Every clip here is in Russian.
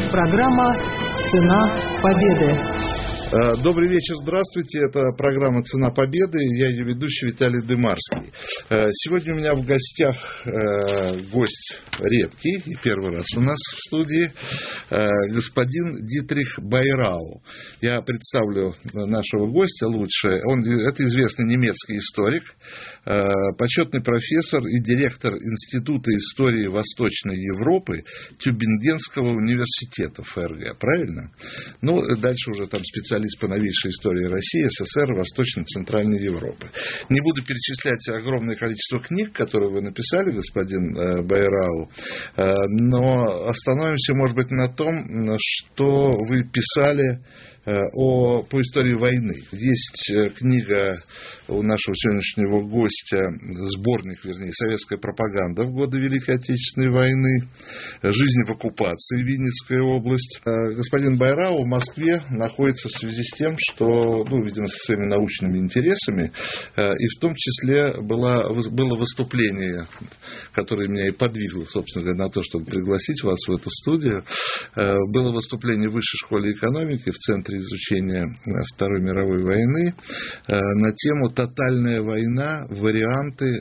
Программа «Цена победы». Добрый вечер, здравствуйте. Это программа «Цена победы». Я ее ведущий Виталий Дымарский. Сегодня у меня в гостях гость редкий, и первый раз у нас в студии, господин Дитрих Байрау. Я представлю нашего гостя лучше. Это известный немецкий историк, почетный профессор и директор Института истории Восточной Европы Тюбингенского университета ФРГ. Правильно? Ну, дальше уже там специалист по новейшей истории России, СССР, Восточной и Центральной Европы. Не буду перечислять огромное количество книг, которые вы написали, господин Байрау, но остановимся, может быть, на том, что вы писали по истории войны. Есть книга у нашего сегодняшнего гостя, сборник, вернее, «Советская пропаганда в годы Великой Отечественной войны», «Жизнь в оккупации. Винницкая область». Господин Байрау в Москве находится в связи с тем, что, видимо, со своими научными интересами, и в том числе было выступление, которое меня и подвигло, собственно говоря, на то, чтобы пригласить вас в эту студию. Было выступление в Высшей школе экономики в Центре изучения Второй мировой войны на тему «Тотальная война. Варианты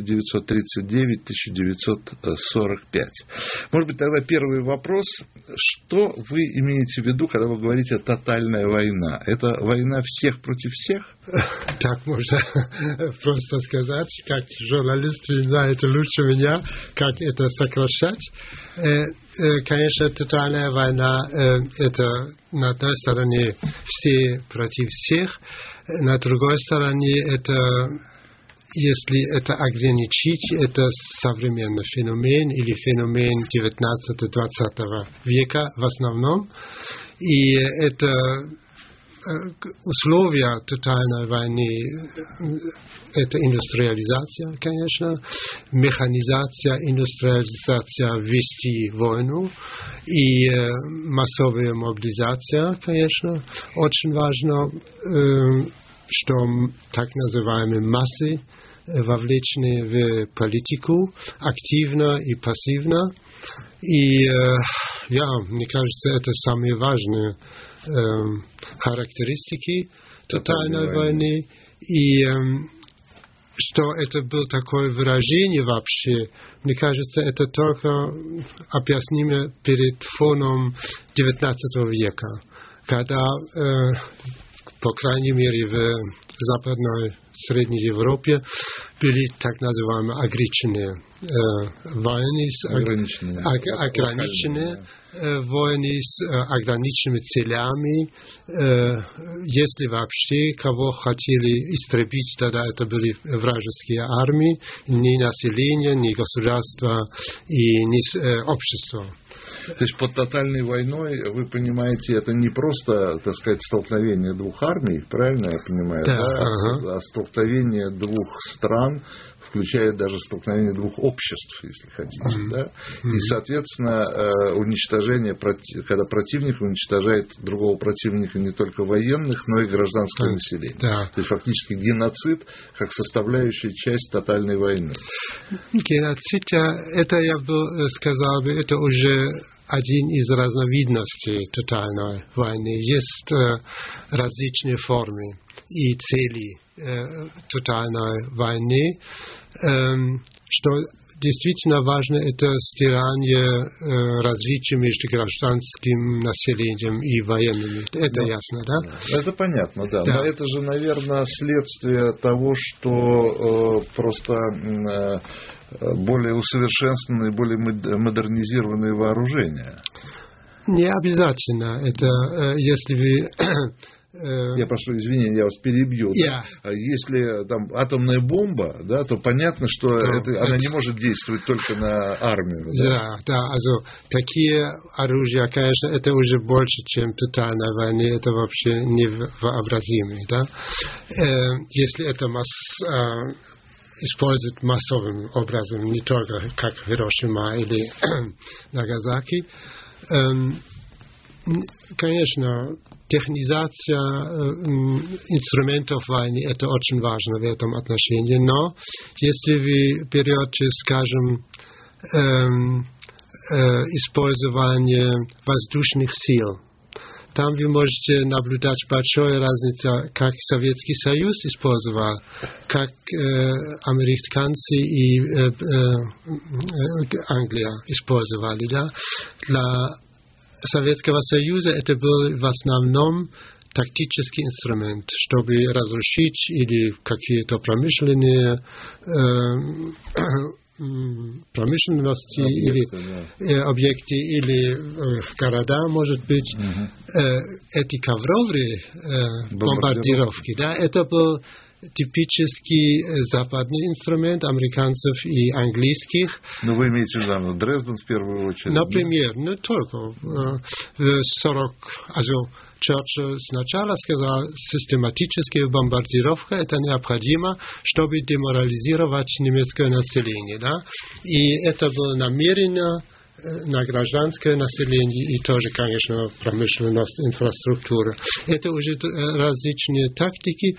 1939-1945». Может быть, тогда первый вопрос. Что вы имеете в виду, когда вы говорите «тотальная война»? Это война всех против всех? Так можно просто сказать, как журналист, вы знаете лучше меня, как это сокращать. Конечно, тотальная война – это на одной стороне все против всех, на другой стороне это, если это ограничить, это современный феномен или феномен 19-20 века в основном, и это условия тотальной войны – это индустриализация, конечно, механизация, индустриализация вести войну и массовая мобилизация, конечно. Очень важно, что так называемые массы вовлечены в политику активно и пассивно. И, мне кажется, это самые важные характеристики тотальной войны. И что это было такое выражение вообще, мне кажется, это только объяснимо перед фоном XIX века, когда, по крайней мере, в Западной Средней Европе были так называемые ограниченные войны, ограниченные войны с ограниченными целями. Если вообще кого хотели истребить, тогда это были вражеские армии, ни население, ни государство и ни общество. То есть под тотальной войной, вы понимаете, это не просто, так сказать, столкновение двух армий, правильно я понимаю? Да. А столкновение двух стран, включая даже столкновение двух обществ, если хотите. Да? И, соответственно, уничтожение, когда противник уничтожает другого противника не только военных, но и гражданское население. Да. То есть фактически геноцид как составляющая часть тотальной войны. Геноцид, это я бы сказал, это уже один из разновидностей тотальной войны. Есть различные формы и цели тотальной войны. Что действительно важно, это стирание различий между гражданским населением и военными. Это ясно, да? Это понятно, да. Но это же, наверное, следствие того, что просто более усовершенствованные, более модернизированные вооружения. Не обязательно. Это если вы... Я прошу извинения, я вас перебью. Да? Если там атомная бомба, да, то понятно, что она не может действовать только на армию. Да, такие оружия, конечно, это уже больше, чем тотальная война, это вообще невообразимо. Да? Если это использовать массовым образом, не только как Хиросима или Нагасаки. Конечно, технизация инструментов войны – это очень важно в этом отношении, но если вы берете, скажем, использование воздушных сил. Там вы можете наблюдать большую разницу, как Советский Союз использовал, как американцы и Англия использовали. Да? Для Советского Союза это был в основном тактический инструмент, чтобы разрушить или какие-то промышленные промышленности или объекты или города, может быть, эти ковровые бомбардировки, да, это был типический западный инструмент американцев и английских. Ну, вы имеете в виду Дрезден в первую очередь? Например, не только. В 40, Черчилль сначала сказал, систематическая бомбардировка это необходимо, чтобы деморализировать немецкое население. Да? И это было намеренно на гражданское население и тоже, конечно, промышленность, инфраструктура. Это уже различные тактики.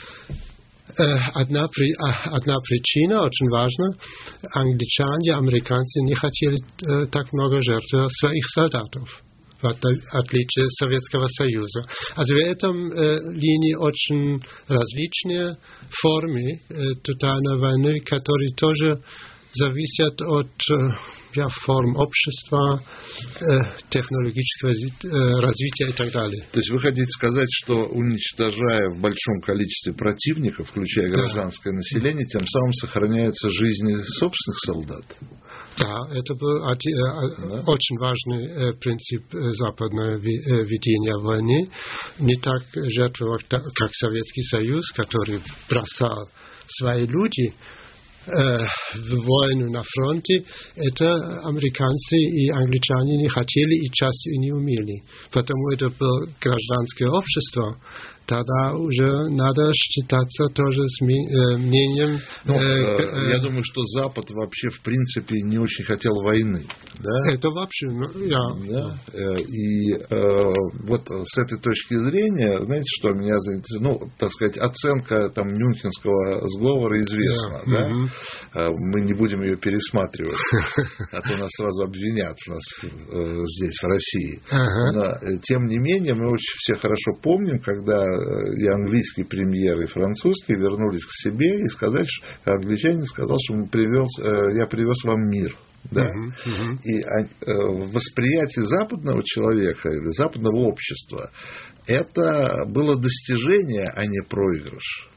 Одна причина очень важна. Англичане, американцы не хотели так много жертв своих солдатов, в отличие от Советского Союза. Also в этом линии очень различные формы тотальной войны, которые тоже зависят от форм общества, технологического развития и так далее. То есть вы хотите сказать, что уничтожая в большом количестве противников, включая гражданское население, тем самым сохраняются жизни собственных солдат? Да, это был очень важный принцип западного ведения войны. Не так жертвовать, как Советский Союз, который бросал свои люди в войну на фронте, это американцы и англичане не хотели и часто не умели. Потому это было гражданское общество. Тогда уже надо считаться тоже с мнением... я думаю, что Запад вообще в принципе не очень хотел войны. Да? Это вообще... Да? И вот с этой точки зрения, знаете, что меня заинтересовало? Так сказать, оценка там Мюнхенского сговора известна. Да? Мы не будем ее пересматривать, а то нас сразу обвинят здесь, в России. Но, тем не менее, мы очень все хорошо помним, когда и английский премьер, и французский вернулись к себе и сказали, что англичанин сказал, что я привез вам мир. Да? И восприятие западного человека или западного общества это было достижение, а не проигрыш.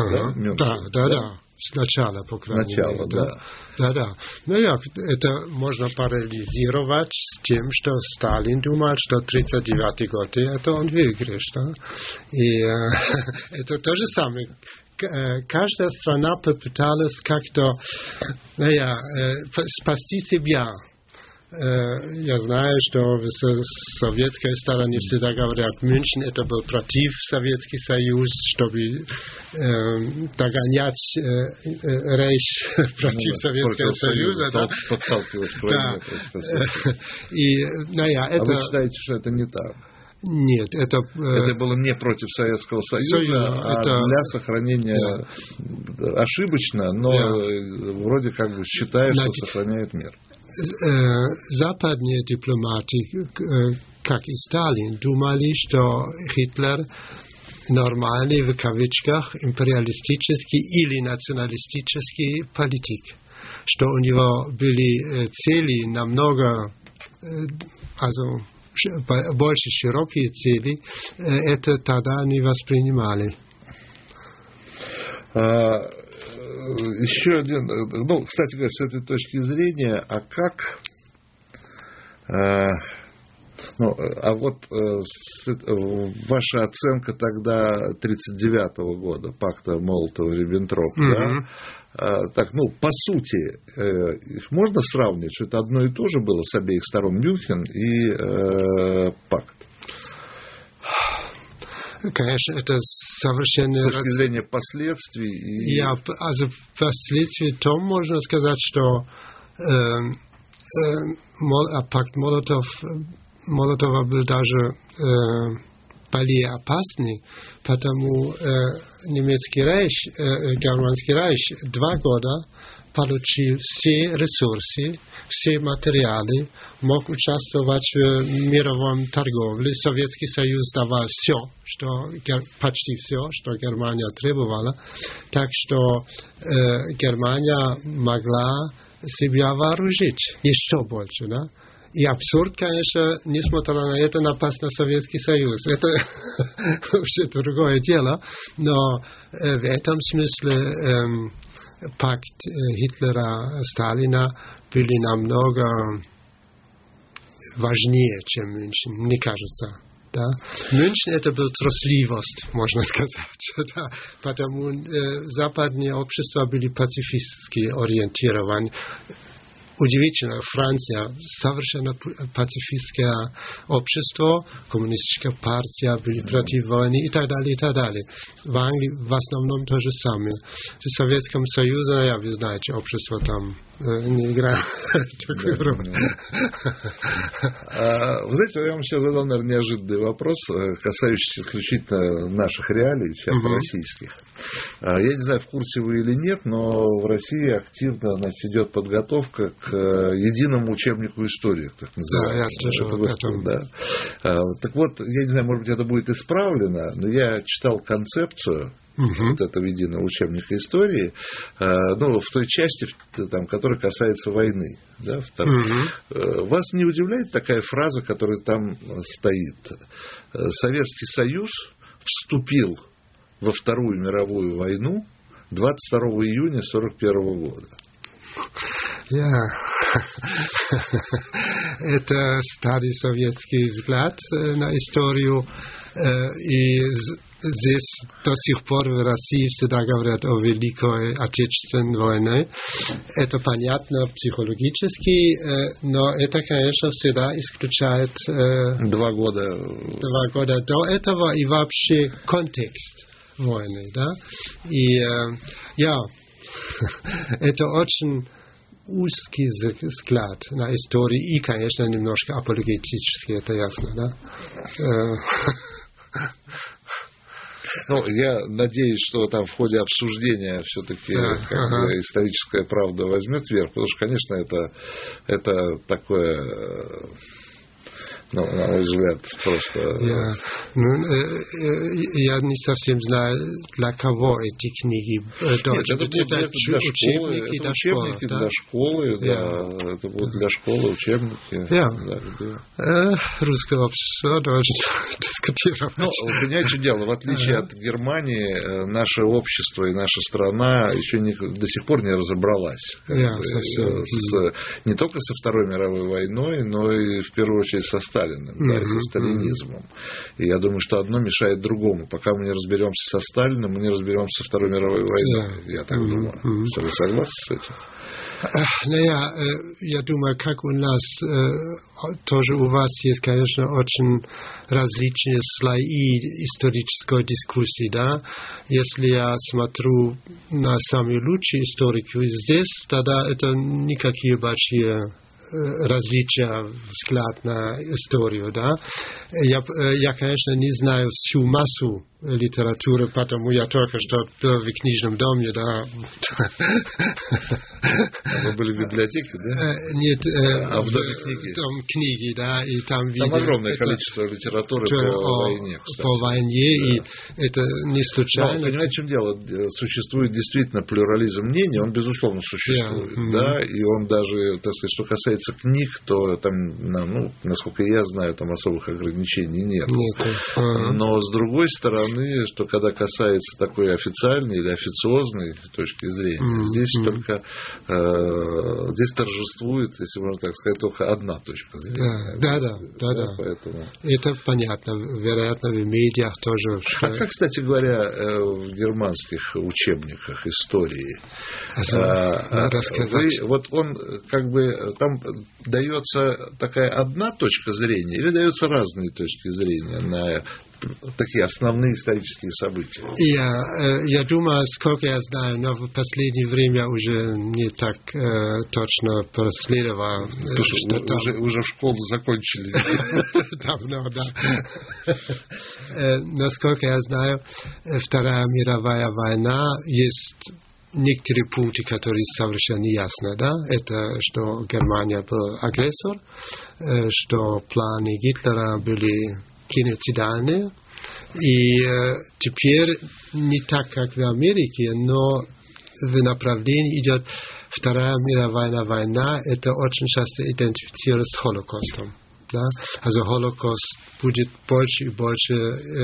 Да. Сначала, по крайней мере. Да. Ну, это можно параллелизировать с тем, что Сталин думал, что 1939 год, это он выигрыш. Да? И это то же самое. Каждая страна попыталась как-то спасти себя. Я знаю, что в советской стороне всегда говорят, Мюнхен это был против Советский Союз, чтобы догонять Рейх против Советского Союза. Да? Это... А вы считаете, что это не так? Нет, это было не против Советского Союза, для сохранения ошибочно, но вроде как бы считают, что сохраняет мир. Западные дипломаты, как и Сталин, думали, что Гитлер нормальный, в кавычках, империалистический или националистический политик, что у него были цели намного, больше широкие цели, это тогда не воспринимали. Еще один, кстати говоря, с этой точки зрения, ваша оценка тогда 1939 года, пакта Молотова-Риббентропа, да? По сути, их можно сравнивать, что это одно и то же было с обеих сторон, Мюнхен и пакт? Конечно, это совершенно... С точки зрения последствий. Последствий то можно сказать, что пакт Молотова был даже более опасны, потому немецкий рейх, германский рейх 2 года получил все ресурсы, все материалы, мог участвовать в мировом торговле. Советский Союз давал все, почти все, что Германия требовала. Так что Германия могла себя вооружить еще больше, да? И абсурд, конечно, несмотря на это, напасть на Советский Союз. Это вообще другое дело. Но в этом смысле пакт Гитлера, Сталина были намного важнее, чем Мюнхен, мне кажется. Да? Мюнхен это был трусливость, можно сказать. Да? Потому западные общества были пацифистски ориентированы. Удивительно, Франция совершенно пацифистское общество, коммунистическая партия были против войны и так далее, и так далее. В Англии в основном то же самое. В Советском Союзе, вы знаете, общество там не играет такую роль. Вы знаете, я вам сейчас задал, наверное, неожиданный вопрос, касающийся исключительно наших реалий, сейчас российских. Я не знаю, в курсе вы или нет, но в России активно, значит, идет подготовка к единому учебнику истории, так называемому. Да, я слышал об этом. Да. Так вот, я не знаю, может быть, это будет исправлено, но я читал концепцию вот этого единого учебника истории, ну, в той части, там, которая касается войны. Да, Вас не удивляет такая фраза, которая там стоит? Советский Союз вступил во Вторую мировую войну 22 июня 1941 года. Это старый советский взгляд на историю. И здесь до сих пор в России всегда говорят о Великой Отечественной войне. Это понятно психологически, но это, конечно, всегда исключает 2 года. 2 года до этого и вообще контекст войны. Да? И это очень узкий взгляд на историю и, конечно, немножко апологетический, это ясно, да? Ну, я надеюсь, что там в ходе обсуждения все-таки историческая правда возьмет верх, потому что, конечно, это такое, ну, на мой взгляд, просто... Я не совсем знаю, для кого эти книги. Это учебники для школы, да. Это будут для школы учебники. Русского все должен дискутировать. Ну, понимаете, дело, в отличие от Германии, наше общество и наша страна еще до сих пор не разобралась. Не только со Второй мировой войной, но и в первую очередь со Сталиным, да, и со сталинизмом. И я думаю, что одно мешает другому. Пока мы не разберемся со Сталиным, мы не разберемся со Второй мировой войной. Я так думаю. Что вы согласны с этим? Я думаю, как у нас, тоже у вас есть, конечно, очень различные слои исторической дискуссии, да. Если я смотрю на самые лучшие историки здесь, тогда это никакие большие различия взгляд на историю, да. Я, конечно, не знаю всю массу литературы, потому я только что был в книжном доме, да. Вы были в библиотеке, да? Нет, в доме книги. Дом книги, да, и там видел... огромное количество литературы по войне, кстати. По войне, да. И это не случайно. Но, понимаете, в чем дело? Существует действительно плюрализм мнений, он, безусловно, существует, да, и он даже, так сказать, что касается книг, то там, ну, насколько я знаю, там особых ограничений нет. Но, с другой стороны, что когда касается такой официальной или официозной точки зрения, здесь только здесь торжествует, если можно так сказать, только одна точка зрения. Да. Поэтому... Это понятно. Вероятно, в медиах тоже. Как, кстати говоря, в германских учебниках истории, надо сказать. вот он как бы там дается такая одна точка зрения или даются разные точки зрения на такие основные исторические события. Я думаю, сколько я знаю, но в последнее время уже не так точно проследовал. Уже в школу закончили. Давно, да. Насколько я знаю, Вторая мировая война есть некоторые пункты, которые совершенно неясны, да? Это что Германия был агрессор, что планы Гитлера были геноцидальные, и теперь не так, как в Америке, но в направлении идет Вторая мировая война, это очень часто идентифицируется с Холокостом. Да? Also Holocaust будет больше и больше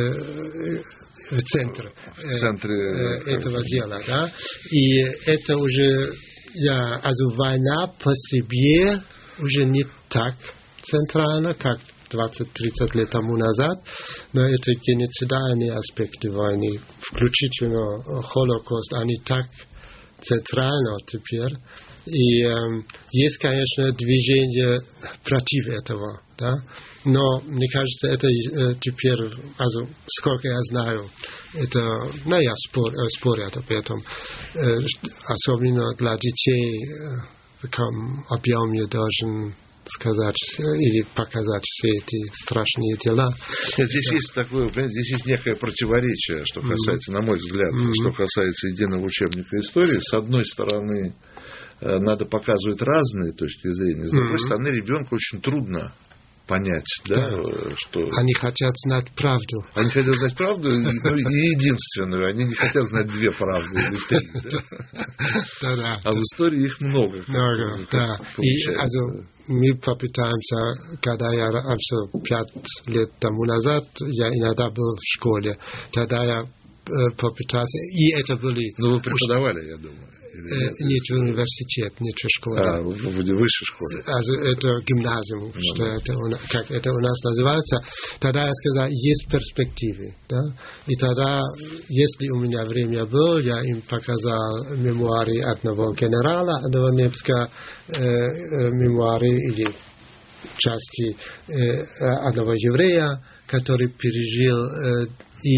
в центре этого дела. Да? И это уже, война по себе уже не так центральна, как 20-30 лет тому назад, но это геноцидальные аспекты войны, включительно Холокост, они так центрально теперь. И есть, конечно, движение против этого, да? Но мне кажется, это теперь, сколько я знаю, это, спорят об этом, особенно для детей, в каком объеме должен сказать или показать все эти страшные дела. Здесь есть такое, здесь есть некое противоречие, что касается, на мой взгляд, что касается единого учебника истории. С одной стороны, надо показывать разные точки зрения, с другой стороны, ребенку очень трудно понять, да, что... Они хотят знать правду. Они хотят знать правду и единственную. Они не хотят знать две правды или три. Да? А в истории их много. Да. Мы попытаемся, когда я 5 лет тому назад, я иногда был в школе, тогда я попытался, и это были... Ну, вы преподавали, я думаю. Нет, в университет, нет в школе. В высшей школе. Это гимназиум, как это у нас называется. Тогда я сказал, есть перспективы. Да? И тогда, если у меня время было, я им показал мемуары одного генерала, одного немецкого мемуары или части одного еврея, который пережил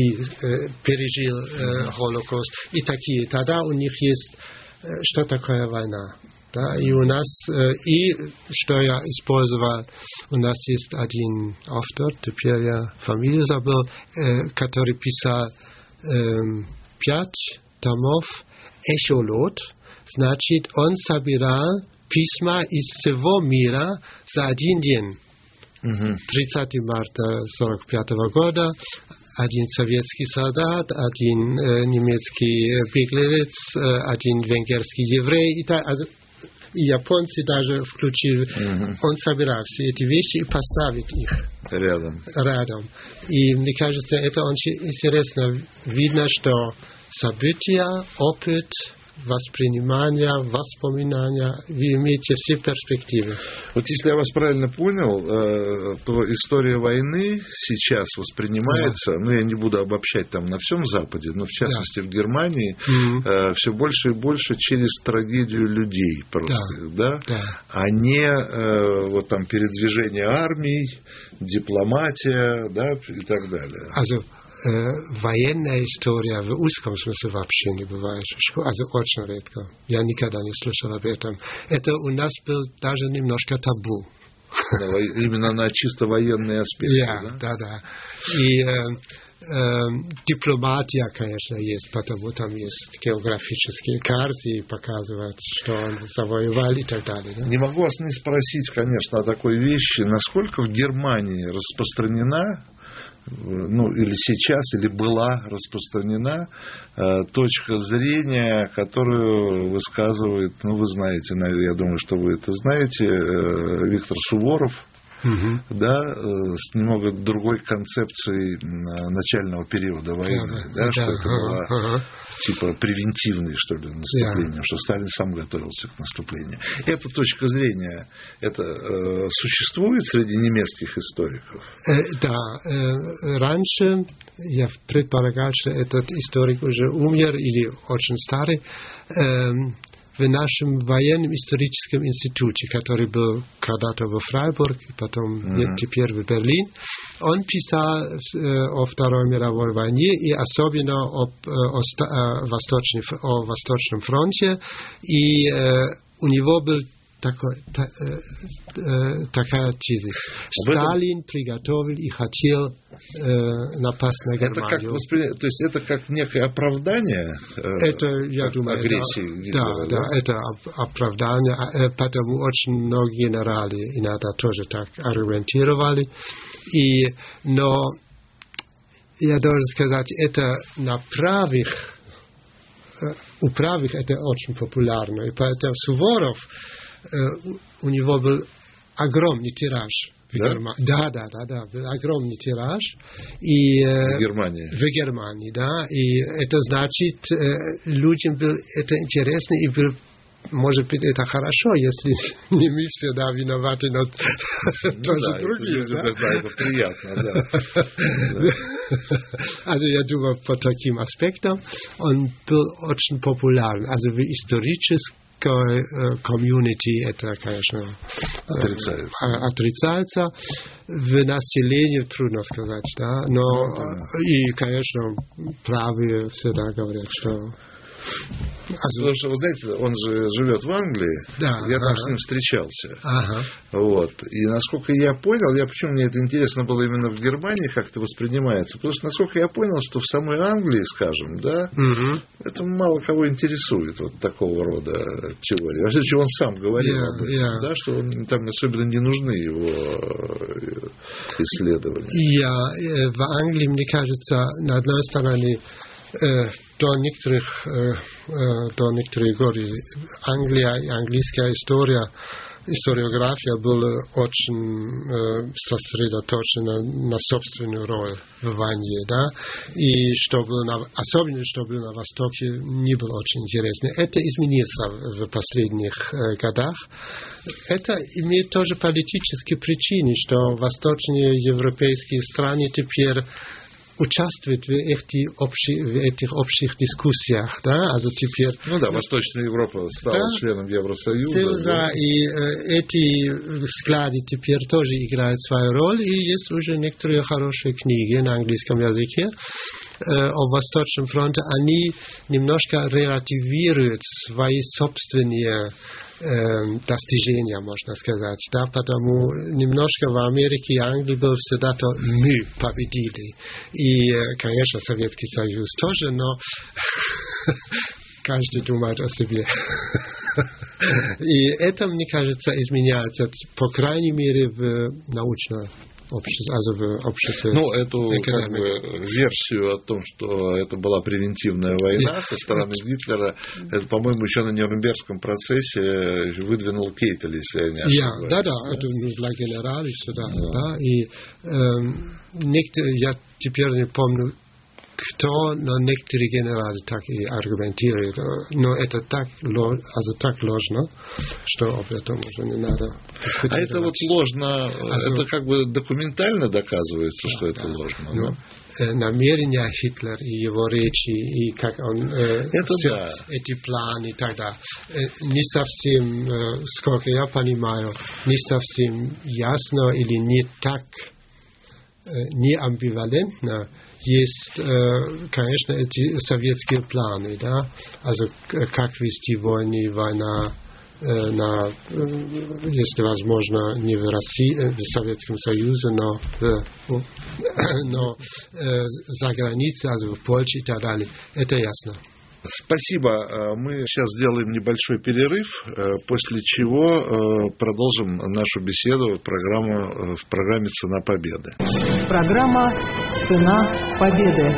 Холокост. И такие. Тогда у них есть, что такое война. Да? И у нас, и что я использовал, у нас есть один автор, теперь я фамилию забыл, который писал 5 томов «Эшолот». Значит, он собирал письма из всего мира за один день. 30 марта 1945 года один советский солдат, один немецкий беглец, один венгерский еврей, и японцы даже включили. Он собирал все эти вещи и поставит их рядом. И мне кажется, это очень интересно. Видно, что события, опыт, воспринимания, воспоминания, вы имеете все перспективы. Вот если я вас правильно понял, то история войны сейчас воспринимается, я не буду обобщать там на всем Западе, но в частности в Германии, все больше и больше через трагедию людей просто, а не вот там передвижение армий, дипломатия, и так далее. Военная история в узком смысле вообще не бывает. Очень редко. Я никогда не слышал об этом. Это у нас был даже немножко табу. Именно на чисто военные аспекты. Да. И дипломатия, конечно, есть, потому там есть географические карты и показывают, что он завоевал и так далее. Да? Не могу вас не спросить, конечно, о такой вещи. Насколько в Германии распространена, или сейчас, или была распространена точка зрения, которую высказывает, вы знаете, я думаю, что вы это знаете, Виктор Суворов, с немного другой концепцией начального периода войны, что это было типа превентивное, что ли, наступление, что Сталин сам готовился к наступлению. Эта точка зрения, это существует среди немецких историков? Раньше я предполагал, что этот историк уже умер или очень старый. в нашем военном историческом институте, который был когда-то во Фрайбург, и потом теперь в Берлин. Он писал о Второй мировой войне и особенно о Восточном фронте. И у него был такая теза. Сталин приготовил и хотел напасть на Германию. То есть это как некое оправдание я думаю, агрессии? Да, это оправдание, потому очень многие генералы иногда тоже так аргументировали. Но я должен сказать, это у правых это очень популярно. И поэтому Суворов, у него был огромный тираж в Германии. Да, был огромный тираж. В Германии, да. И это значит, людям было это интересно, и был, может быть, это хорошо, если не мы всегда виноваты, но тоже другие. Да, это приятно, да. Also, я думаю, по таким аспектам он был очень популярен. Also, в историческом комьюнити это, конечно, отрицается. В населении трудно сказать, да. Но и, конечно, правые всегда говорят, что... Потому что, вы знаете, он же живет в Англии, я там с ним встречался. Вот. И насколько я понял, почему мне это интересно было именно в Германии, как это воспринимается, потому что, насколько я понял, что в самой Англии, скажем, это мало кого интересует, вот такого рода теории. Во всяком случае, он сам говорил об этом, что там особенно не нужны его исследования. В Англии, мне кажется, на одной стороне, до некоторых годы Англия и английская историография была очень сосредоточена на собственную роль в войне, да, и особенно, что было на Востоке, не было очень интересно. Это изменится в последних годах. Это имеет тоже политические причины, что восточные европейские страны теперь участвует в этих общих дискуссиях, да, also теперь... Восточная Европа стала членом Евросоюза. И эти взгляды теперь тоже играют свою роль, и есть уже некоторые хорошие книги на английском языке о Восточном фронте. Они немножко релативируют свои собственные достижения, можно сказать, да, потому немножко в Америке и Англии было всегда то мы победили. И, конечно, Советский Союз тоже, но каждый думает о себе. И это, мне кажется, изменяется, по крайней мере, в научном обществе. Эту версию о том, что это была превентивная война со стороны Гитлера, это, по-моему, еще на Нюрнбергском процессе выдвинул Кейтель, если я не ошибаюсь. Да, это для генералов сюда. И я теперь не помню, кто, но некоторые генералы так и аргументируют. Но это так ложно, что об этом уже не надо дискутировать. А это вот ложно, это как бы документально доказывается, что это ложно. Намерения Гитлера и его речи, и как он эти планы и так далее, не совсем, сколько я понимаю, не совсем ясно или не так, не амбивалентно. Есть, конечно, эти советские планы, да, also как вести война, если возможно, не в России, в Советском Союзе, но за границей, also в Польше и так далее. Это ясно. Спасибо. Мы сейчас сделаем небольшой перерыв, после чего продолжим нашу беседу в программе «Цена победы». Программа «Цена победы».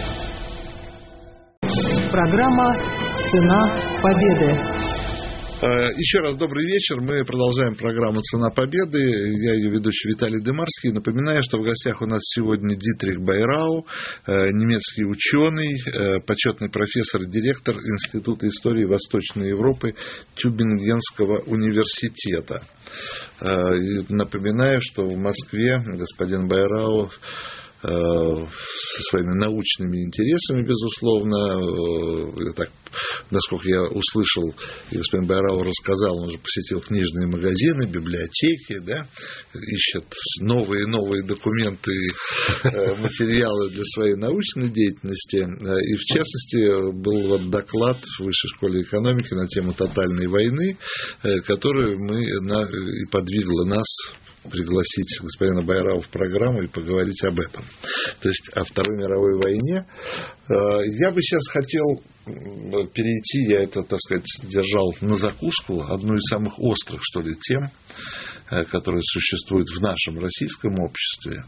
Программа «Цена победы». Еще раз добрый вечер. Мы продолжаем программу «Цена победы». Я ее ведущий Виталий Дымарский. Напоминаю, что в гостях у нас сегодня Дитрих Байрау, немецкий ученый, почетный профессор и директор Института истории Восточной Европы Тюбингенского университета. И напоминаю, что в Москве господин Байрау со своими научными интересами, безусловно. Так, насколько я услышал, и господин Байрау рассказал, он же посетил книжные магазины, библиотеки, да, ищет новые и новые документы, материалы для своей научной деятельности. И, в частности, был вот доклад в Высшей школе экономики на тему тотальной войны, которая и подвигла нас пригласить господина Байрау в программу и поговорить об этом. То есть о Второй мировой войне. Я бы сейчас хотел перейти, я это, так сказать, держал на закуску, одну из самых острых, что ли, тем, которые существуют в нашем российском обществе.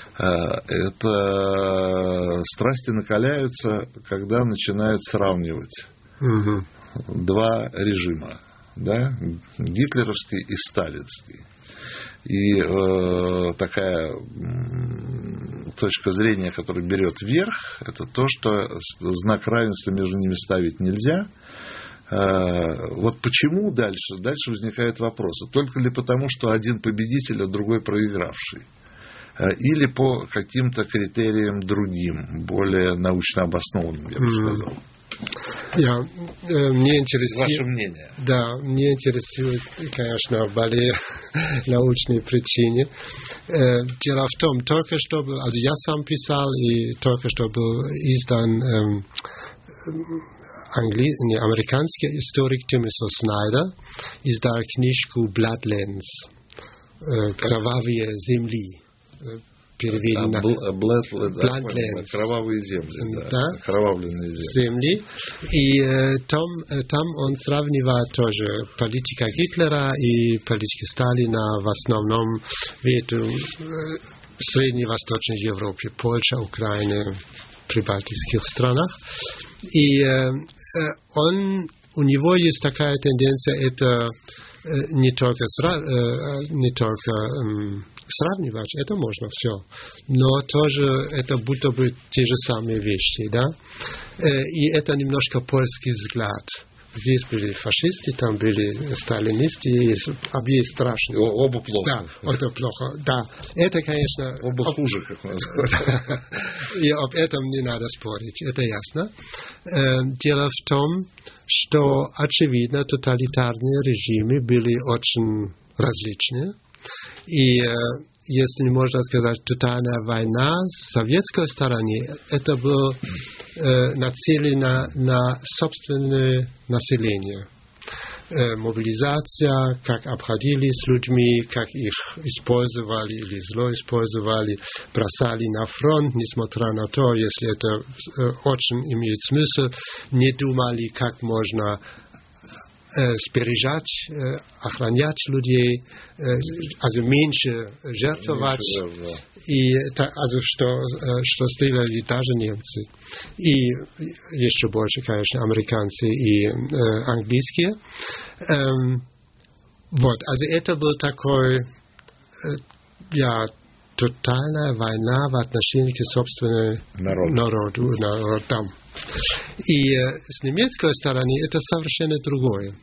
Это страсти накаляются, когда начинают сравнивать два режима, да, гитлеровский и сталинский. И такая точка зрения, которая берет верх, это то, что знак равенства между ними ставить нельзя. Вот почему дальше? Дальше возникают вопросы. Только ли потому, что один победитель, а другой проигравший? Или по каким-то критериям другим, более научно обоснованным, я бы сказал. Мне интересует... Ваше мнение? Да, мне интересует, конечно, более научные причины. Дело в том, только что был, я сам писал, и только что был издан американский историк Timothy Snyder, издал книжку Bloodlands, «Кровавые земли». Переведено. Bloodlands. Кровавые земли. Да. Окровавленные земли. И там он сравнивает тоже политика Гитлера и политика Сталина в основном в Средневосточной Европе, Польша, Украина, прибалтийских странах. И у него есть такая тенденция, это не только сравнивать, это можно все, но тоже это будто бы те же самые вещи, да? И это немножко польский взгляд. Здесь были фашисты, там были сталинисты, и обе страшные. Оба плохо. Да, это плохо. Да, это, конечно... Оба хуже, как нас говорят. И об этом не надо спорить, это ясно. Дело в том, что, очевидно, тоталитарные режимы были очень различные. И если можно сказать, тотальная война с советской стороны, это было нацелено на собственное население. Мобилизация, как обходились с людьми, как их использовали или зло использовали, бросали на фронт, несмотря на то, если это очень имеет смысл, не думали, как можно сбережать, охранять людей, меньше жертвовать, и что сделали даже немцы. И еще больше, конечно, американцы и английские. Это был такой, тотальная война в отношении к собственному народам. И с немецкой стороны это совершенно другое.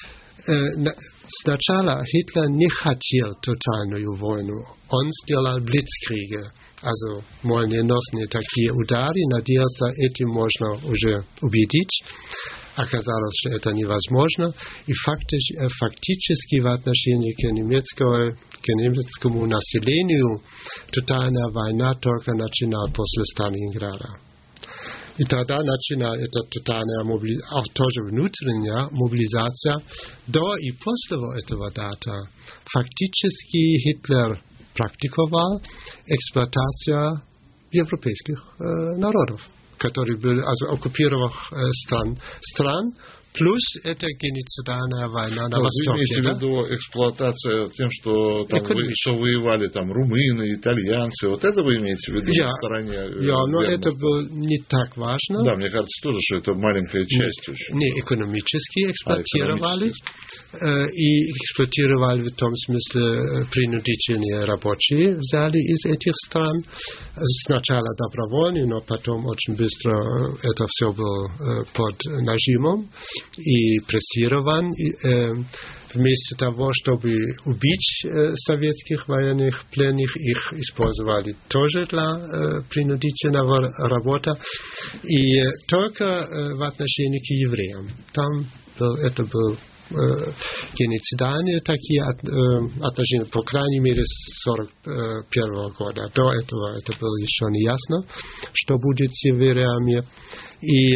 Сначала Гитлер не хотел тотальную войну. Он сделал блицкриги, молниеносные такие удары, надеялся, этим можно уже убедить. Оказалось, что это невозможно. И фактически в отношении к немецкому населению тотальная война только начинала после Сталинграда. И тогда начинала эта тотальная мобилизация, тоже внутренняя мобилизация. До и после этого дата фактически Гитлер практиковал эксплуатацию европейских народов, которые были оккупированных стран, плюс это геноцидальная война на Востоке. Вы имеете в виду эксплуатация тем, что там что воевали там румыны, итальянцы, вот это вы имеете в виду на стороне? Но это было не так важно. Да, мне кажется тоже, что это маленькая часть очень. Не экономически эксплуатировали. И эксплуатировали в том смысле принудительные рабочие взяли из этих стран. Сначала добровольно, но потом очень быстро это все было под нажимом. и прессирован. Вместо того, чтобы убить советских военных пленных, их использовали тоже для принудительного работы. И только в отношении к евреям. Там это был геноцидальные такие отношения, по крайней мере, с 1941 года. До этого это было еще не ясно, что будет с евреями. И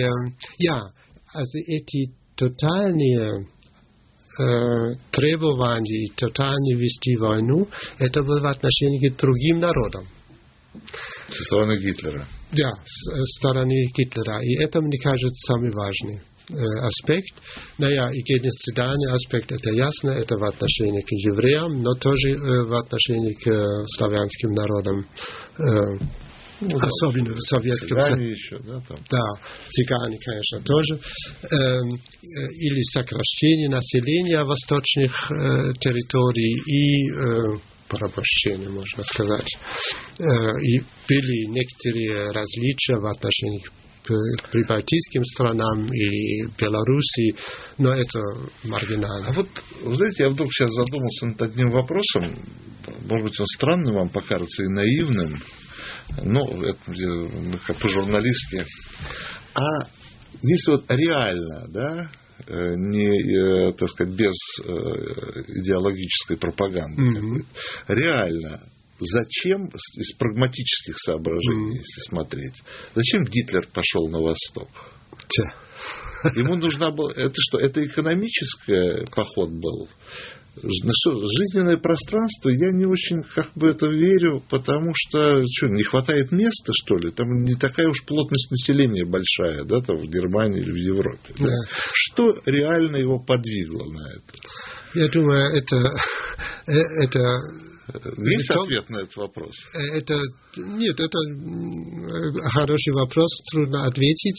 эти тотальные требования, тотально вести войну, это было в отношении к другим народам. Со стороны Гитлера. Да, со стороны Гитлера. И это, мне кажется, самый важный аспект. И геноцидальный аспект, это ясно, это в отношении к евреям, но тоже в отношении к славянским народам. Особенно в Советском Союзе. Еще, да, там. Да, цыгане, конечно, тоже. Или сокращение населения восточных территорий и порабощение, можно сказать. И были некоторые различия в отношении к прибалтийским странам или Белоруссии, но это маргинально. А вот, вы знаете, я вдруг сейчас задумался над одним вопросом, может быть, он странным вам покажется и наивным, но это как по-журналистски. А если вот реально, да, не, так сказать, без идеологической пропаганды, реально, зачем, из прагматических соображений, если смотреть, зачем Гитлер пошел на восток? Ему нужна была... Это что, это экономический поход был? Жизненное пространство, я не очень как бы это верю, потому что не хватает места, что ли? Там не такая уж плотность населения большая, да, там в Германии или в Европе. Да. Что реально его подвигло на это? Я думаю, это есть ответ на этот вопрос? Нет, это хороший вопрос, трудно ответить.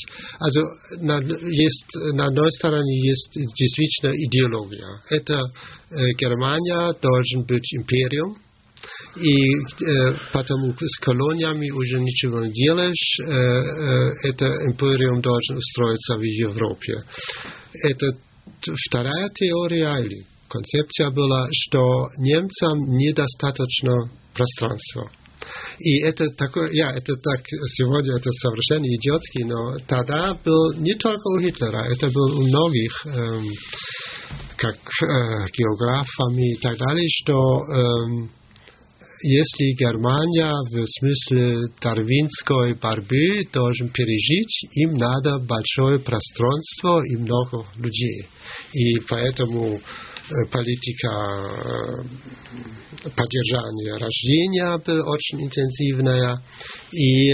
На одной стороне есть действительно идеология. Это Германия должен быть империем, и потому с колониями уже ничего не делаешь. Это империум должен устроиться в Европе. Это вторая теория или концепция была, что немцам недостаточно пространства. И это такое, это так, сегодня это совершенно идиотски, но тогда был не только у Гитлера, это был у многих, как географами и так далее, что если Германия в смысле дарвинской борьбы должен пережить, им надо большое пространство и много людей. И поэтому политика поддержания рождения была очень интенсивная, и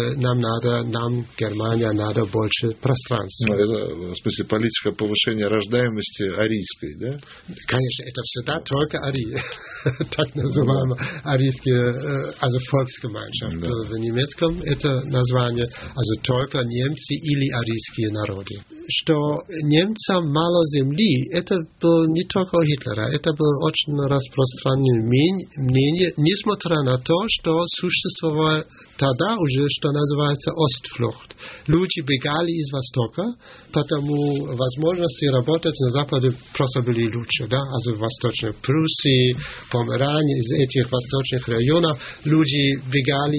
нам, Германия, надо больше пространства. Это, в смысле, политика повышения рождаемости арийской, да? Конечно, это всегда только арии, так называемая арийская, Volksgemeinschaft. Да. В немецком это название, только немцы или арийские народы. Что немцам мало земли, это было не только Гитлера, это было очень распространенное мнение, несмотря на то, что существовало тогда уже, что называется, Ostflucht. Люди бегали из Востока, потому возможности работать на Западе просто были лучше. Да? В Восточной Пруссии, Померании, из этих восточных районов люди бегали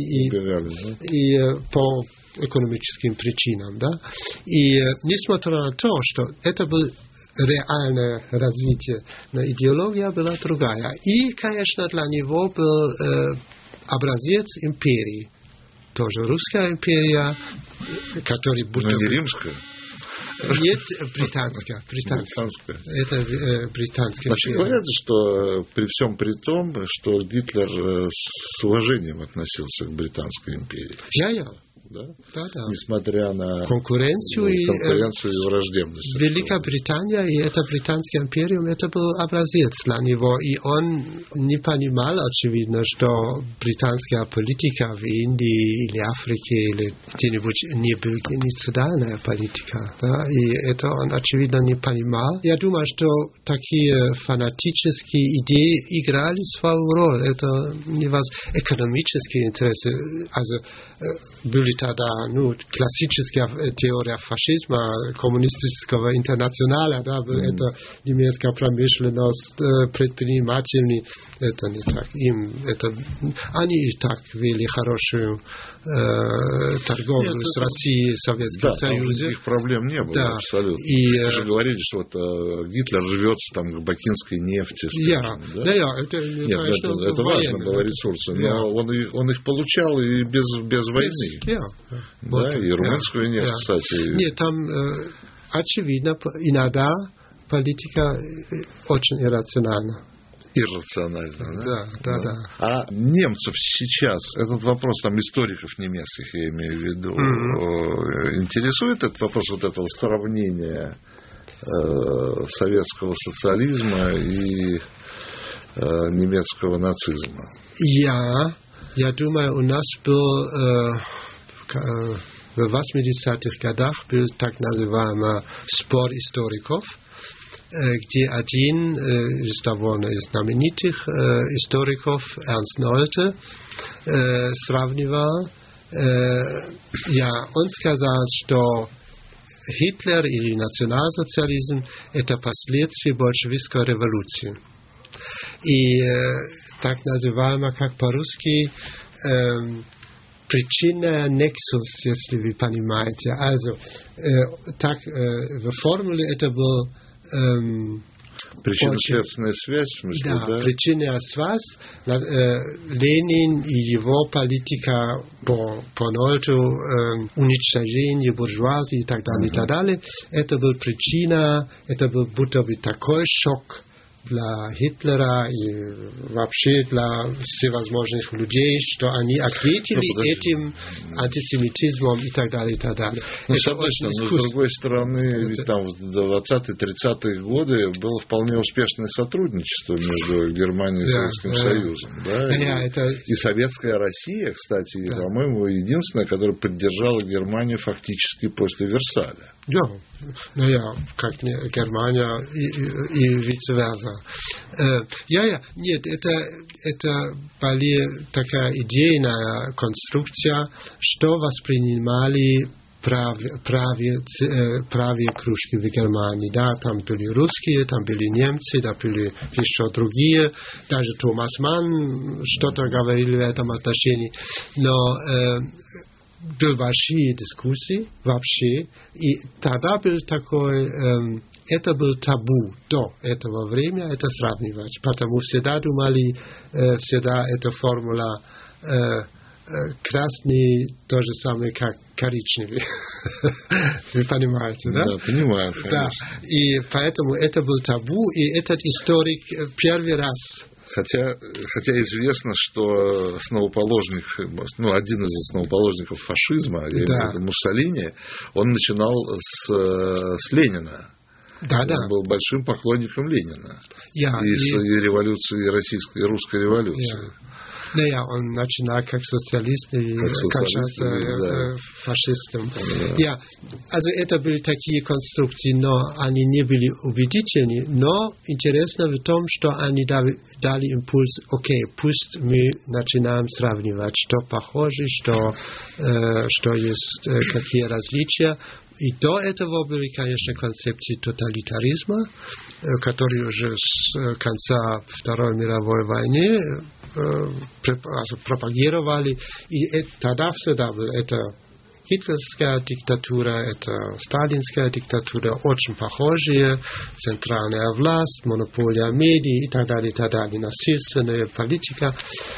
и по экономическим причинам. Да? И несмотря на то, что это было реальное развитие, но идеология была другая. И, конечно, для него был образец империи. Тоже русская империя, которая будто... Но не римская? Нет, британская. Это британская. Значит, понятно, что при всем при том, что Гитлер с уважением относился к британской империи. Да? Несмотря на конкуренцию и враждебность. Великобритания и эта британская империя, это был образец для него, и он не понимал, очевидно, что британская политика в Индии или Африке или где-нибудь не была геноцидальная политика. Да? И это он, очевидно, не понимал. Я думаю, что такие фанатические идеи играли свою роль. Это не экономические интересы. Были тогда, классическая теория фашизма, коммунистического интернационала, да, это немецкая промышленность, предприниматели, это не так. Они и так вели хорошую торговлю с Россией, Советским Союзом. Никаких проблем не было, да. абсолютно. Вы же говорили, что Гитлер рвется там к бакинской нефти. Скажем, это важно было ресурсы, но он их получал и без войны. И румынскую нефть, кстати. Нет, там очевидно, иногда политика очень иррациональна. Иррационально, да. А немцев сейчас, этот вопрос там историков немецких, я имею в виду, интересует этот вопрос вот этого сравнения советского социализма и немецкого нацизма? Я думаю, у нас был в 80-х годах был так называемый спор историков, где один из довольно знаменитых историков, Ernst Nolte, сравнивал. Он сказал, что Гитлер или национал-социализм – это последствия большевистской революции. И так называемая, как по-русски, причина nexus, если вы понимаете. Also, так в формуле это был причинно-следственная связь, в смысле, да? Причинная связь. Ленин и его политика по Нольту, уничтожение буржуазии и так далее, это была причина, это был будто бы такой шок для Гитлера и вообще для всевозможных людей, что они ответили этим антисемитизмом и так далее, и так далее. Но с другой стороны, ведь там в 20-30-е годы было вполне успешное сотрудничество между Германией и Советским Союзом. И Советская Россия, кстати, по-моему, единственная, которая поддержала Германию фактически после Версаля. Как Германия и vice-versa. Нет, это была такая идейная конструкция, что воспринимали правые кружки в Германии. Да, там были русские, там были немцы, там были еще другие. Даже Томас Манн что-то говорил в этом отношении. Но были большие дискуссии вообще, и тогда был такой, это был табу до этого времени, это сравнивать, потому всегда думали, всегда эта формула красный то же самое, как коричневый. Вы понимаете, да? Да, понимаю, конечно. Да. И поэтому это был табу, и этот историк первый раз. Хотя известно, что основоположник, один из основоположников фашизма, я имею в виду Муссолини, он начинал с Ленина. Он был большим поклонником Ленина. И революции, и русской революции. Он начинал как социалист и кончался фашистом. Это были такие конструкции, но они не были убедительны. Но интересно в том, что они дали импульс, пусть мы начинаем сравнивать, что похоже, что есть, какие различия. И до этого были, конечно, концепции тоталитаризма, которые уже с конца Второй мировой войны пропагировали. И тогда всегда была это гитлеровская диктатура, это сталинская диктатура, очень похожие, центральная власть, монополия медий и так далее, насильственная политика.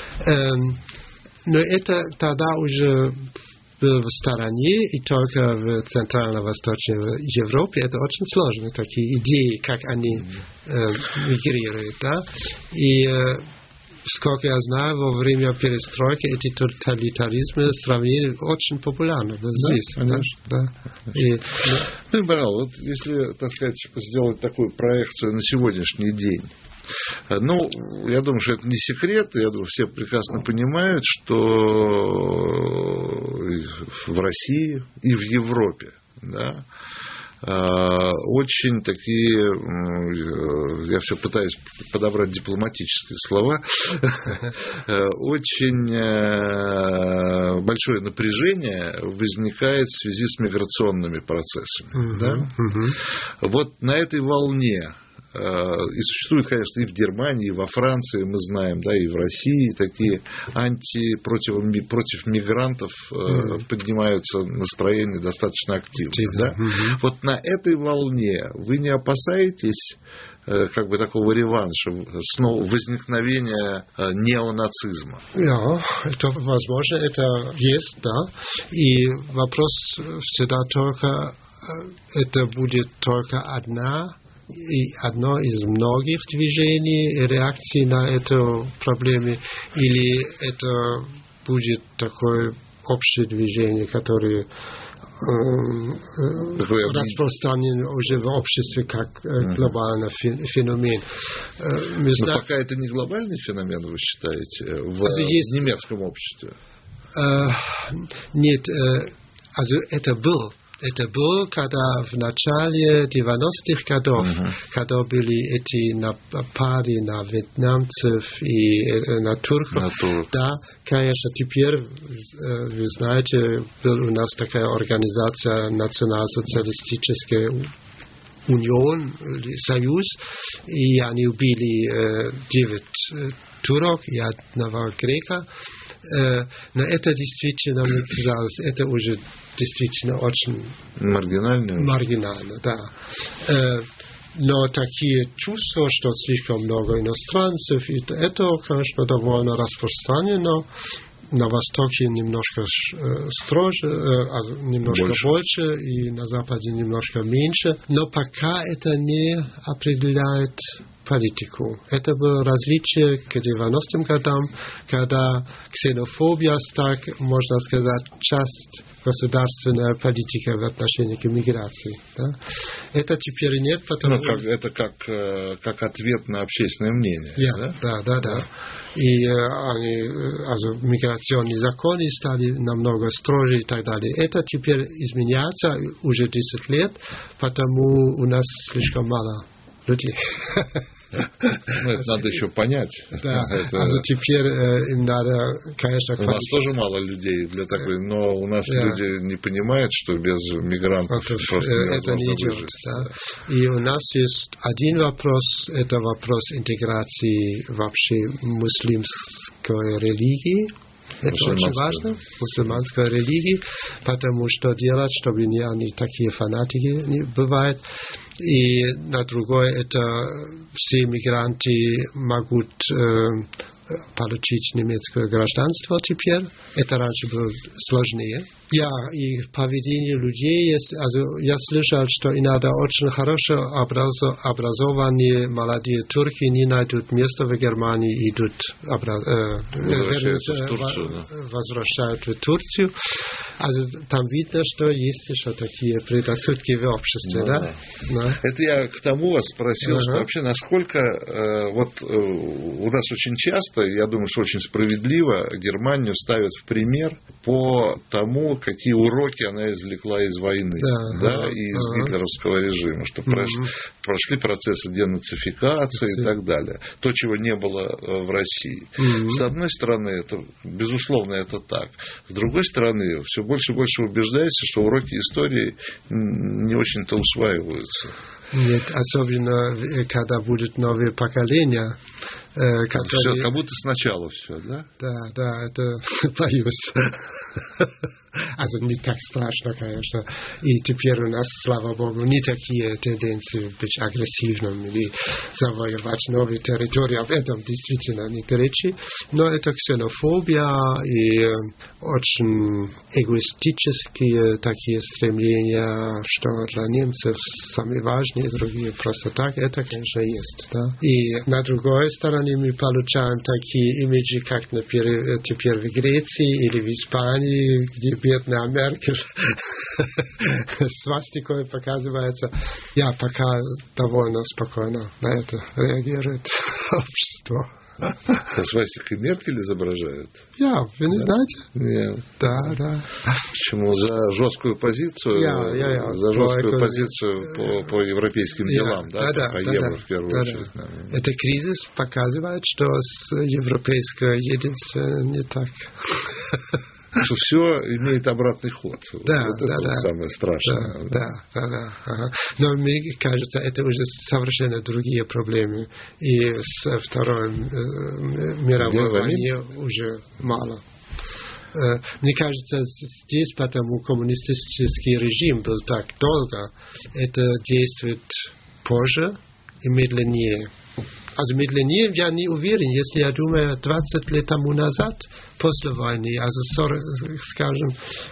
Но это тогда уже был в стороне, и только в Центрально-Восточной Европе это очень сложно, такие идеи, как они мигрируют. Да? И сколько я знаю, во время перестройки эти тоталитаризмы сравнили очень популярно здесь. Вот если, так сказать, сделать такую проекцию на сегодняшний день, я думаю, что это не секрет, я думаю, все прекрасно понимают, что в России и в Европе, очень такие, я все пытаюсь подобрать дипломатические слова, очень большое напряжение возникает в связи с миграционными процессами. Да? Вот на этой волне и существует, конечно, и в Германии, и во Франции, мы знаем, да, и в России такие против мигрантов поднимаются настроения достаточно активно. Да? Вот на этой волне вы не опасаетесь как бы такого реванша, снова возникновения неонацизма? Ja, это возможно, это есть, да. И вопрос всегда только, это будет только одно из многих движений и реакций на эту проблему, или это будет такое общее движение, которое распространен уже в обществе как глобальный феномен. Но пока это не глобальный феномен, вы считаете, в немецком обществе? Нет, это было, когда в начале 90-х годов, когда были эти напады на вьетнамцев и на турков, да, конечно, теперь, вы знаете, была у нас такая организация Национал-социалистическая Union, Союз, и они убили 9 турок и одного грека. Но это действительно, мне казалось, это уже действительно очень маргинально, да. Но такие чувства, что слишком много иностранцев, это, конечно, довольно распространено. На Востоке немножко строже, немножко больше, и на Западе немножко меньше. Но пока это не определяет политику. Это было различие к 90-м годам, когда ксенофобия стала, можно сказать, часть государственной политики в отношении к миграции. Да? Это теперь нет, потому что... Это как ответ на общественное мнение. Да. И миграционные законы стали намного строже и так далее. Это теперь изменяется уже 10 лет, потому у нас слишком мало людей. Это надо еще понять. Да, теперь им надо, конечно... У нас тоже мало людей для такой, но у нас люди не понимают, что без мигрантов просто это не идет. Да. И у нас есть один вопрос, это вопрос интеграции вообще мусульманской религии. Это очень важно, мусульманской религии, потому что делать, чтобы они такие фанатики не бывают. И на другое, это все мигранты могут получить немецкое гражданство теперь. Это раньше было сложнее. И поведение людей есть. Я слышал, что иногда очень хорошо образованные молодые турки не найдут место в Германии, идут возвращают в Турцию. Там видно, что есть еще такие предрассудки в обществе, да? Это я к тому вас спросил, что вообще насколько у нас очень часто, я думаю, что очень справедливо, Германию ставят в пример по тому, какие уроки она извлекла из войны, и из гитлеровского режима, что прошли процессы денацификации и так далее. То, чего не было в России. С одной стороны, безусловно, это так. С другой стороны, все больше и больше убеждается, что уроки истории не очень-то усваиваются. Нет, особенно, когда будет новое поколение, которые... Все, как будто сначала все, да? Да, это боюсь. Не так страшно, конечно. И теперь у нас, слава Богу, не такие тенденции быть агрессивным или завоевать новые территории. Об этом действительно нет речи. Но это ксенофобия и очень эгоистические такие стремления, что для немцев самые важные, другие просто так. Это, конечно, есть. Да? И на другой стороне мы получаем такие имиджи, как, например, теперь в Греции или в Испании, где бедная Меркель свастикой показывается. Я пока довольно спокойно на это реагирует общество. Со свастикой Меркель изображают? Ja, вы не знаете? Нет. Да. Почему? За жесткую позицию? Ja. За жесткую позицию по европейским делам, да? По евро в первую очередь. Эта кризис показывает, что с европейского единства не так. Что все имеет обратный ход. Да. Самое страшное. Да. Ага. Но мне кажется, это уже совершенно другие проблемы. И с Второй мировой войны уже мало. Мне кажется, здесь потому коммунистический режим был так долго, это действует позже и медленнее. Медленнее я не уверен, если я думаю 20 лет тому назад, после войны, скажем,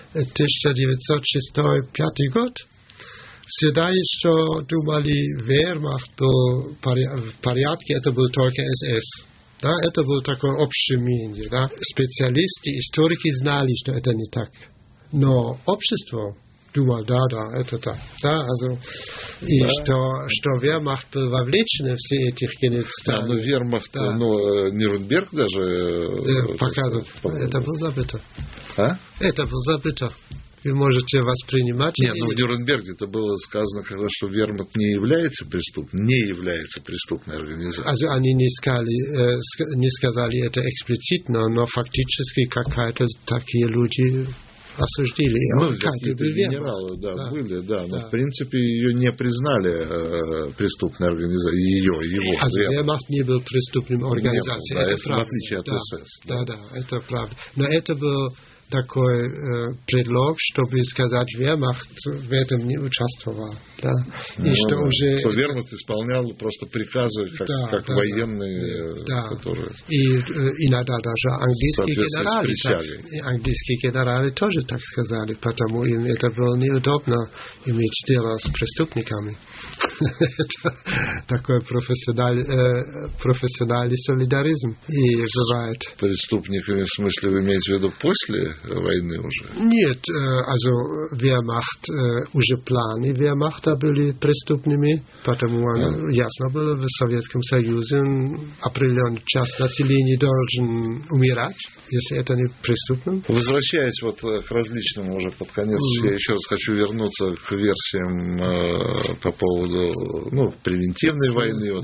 1906-1905 год, всегда еще думали, вермахт был в порядке, это был только СС. Да, это было такое общее мнение. Да. Специалисты, историки знали, что это не так. Но общество думал, да, это так. Да, и что вермахт был вовлечен в все эти геноциды. Но вермахт, Нюрнберг даже показывал. Это было забыто. А? Это было забыто. Вы можете воспринимать... Нет, в Нюрнберге-то было сказано, что вермахт не является преступной организацией. Они не сказали это эксплицитно, но фактически какие-то такие люди осуждали. Какие-то генералы, были, но в принципе ее не признали преступной организацией, его. Вермахт не был преступной организацией. Это в отличие от СС. Да, это правда. Но это был такой предлог, чтобы сказать, вермахт в этом не участвовал. Да? И что уже... Что вермахт исполнял просто приказы, как военные, которые... И иногда даже английские генералы тоже так сказали, потому им это было неудобно иметь дело с преступниками. Это такой профессиональный солидаризм. И бывает... Преступниками, в смысле, вы имеете в виду после войны уже? Нет, вермахт, уже планы вермахта были преступными, потому ясно было, в Советском Союзе определенная часть населения должен умирать, если это не преступно. Возвращаясь к различным уже под конец, я еще раз хочу вернуться к версиям по поводу превентивной войны,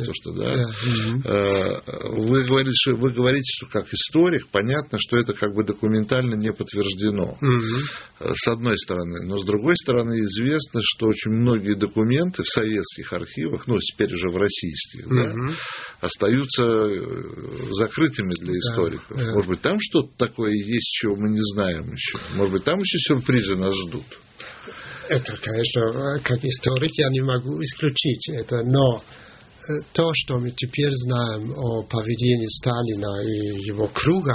Вы говорите, что как историк понятно, что это как бы документально не подтверждено. С одной стороны. Но с другой стороны известно, что очень многие документы в советских архивах, теперь уже в российских, остаются закрытыми для историков. Может быть, там что-то такое есть, чего мы не знаем еще. Может быть, там еще сюрпризы нас ждут. Это, конечно, как историк я не могу исключить это, но то, что мы теперь знаем о поведении Сталина и его круга,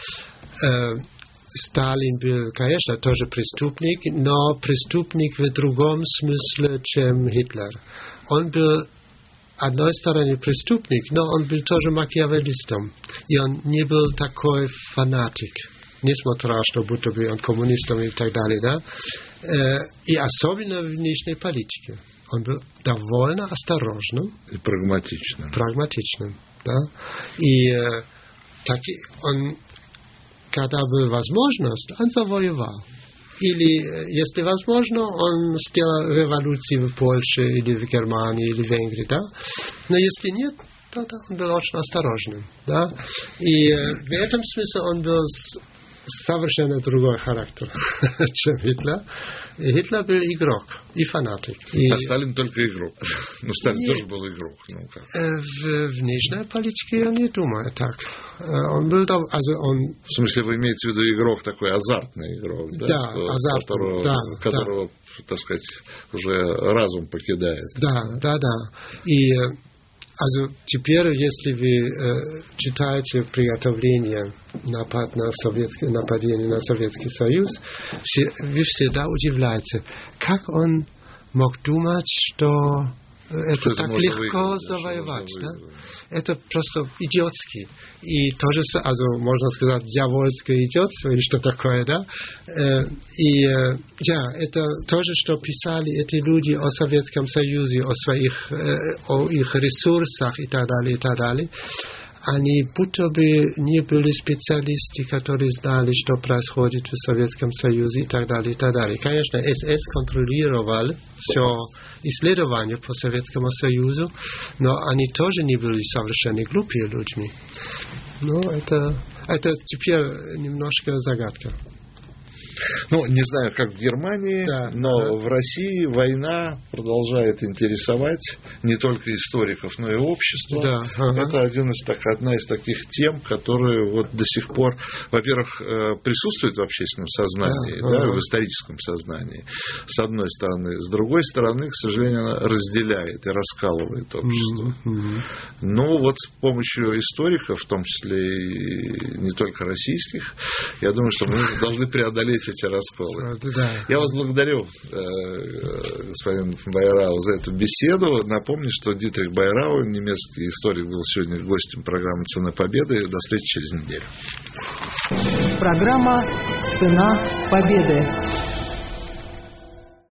Сталин был, конечно, тоже преступник, но преступник в другом смысле, чем Гитлер. Он был, с одной стороны, преступник, но он был тоже макиавеллистом. И он не был такой фанатик, несмотря что будто бы он коммунистом и так далее. Да? И особенно в внешней политике. Он был довольно осторожным. И прагматичным. Да? И он... Когда была возможность, он завоевал. Или, если возможно, он сделал революцию в Польше, или в Германии, или в Венгрии. Да? Но если нет, то он был очень осторожным. Да? И в этом смысле он был совершенно другой характер, чем Гитлер. И Гитлер был игрок и фанатик. А Сталин только игрок. Но Сталин тоже был игрок. В внешней политике я не думаю так. Он был в смысле, вы имеете в виду игрок такой, азартный игрок, да? Да, азартный, которого, так сказать, уже разум покидает. Да. И теперь, если вы читаете приготовление нападения на Советский Союз, вы всегда удивляетесь, как он мог думать, что это так легко завоевать. Да? Это просто идиотски. И тоже, можно сказать, дьявольское идиотство или что такое, да? Это тоже, что писали эти люди о Советском Союзе, о их ресурсах и так далее, и так далее. они будто бы не были специалисты, которые знали, что происходит в Советском Союзе и так далее, и так далее. Конечно, СС контролировал все исследования по Советскому Союзу, но они тоже не были совершенно глупые людьми. Но это теперь немножко загадка. Ну, не знаю, как в Германии, но в России война продолжает интересовать не только историков, но и общество. Это одна из таких тем, которые вот до сих пор, во-первых, присутствует в общественном сознании, в историческом сознании, с одной стороны. С другой стороны, к сожалению, она разделяет и раскалывает общество. Но вот с помощью историков, в том числе и не только российских, я думаю, что мы должны преодолеть эти расколы. Я вас благодарю, господин Байрау, за эту беседу. Напомню, что Дитрих Байрау, немецкий историк, был сегодня гостем программы «Цена победы». До встречи через неделю. Программа «Цена победы».